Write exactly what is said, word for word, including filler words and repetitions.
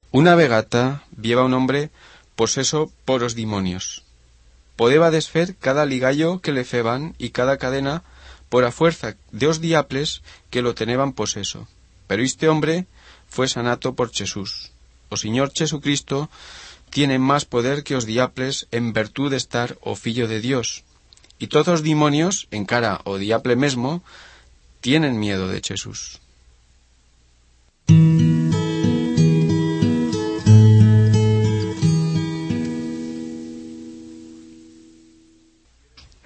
Una vegata vieva un hombre poseso por os dimonios. Podeba desfer cada ligallo que le feban y cada cadena por a fuerza de os diaples que lo teneban poseso. Pero este hombre fue sanato por Jesús. O Señor Jesucristo tiene más poder que os diaples en virtud de estar o fillo de Dios. Y todos os dimonios, en cara o diaple mesmo, tienen miedo de Jesús.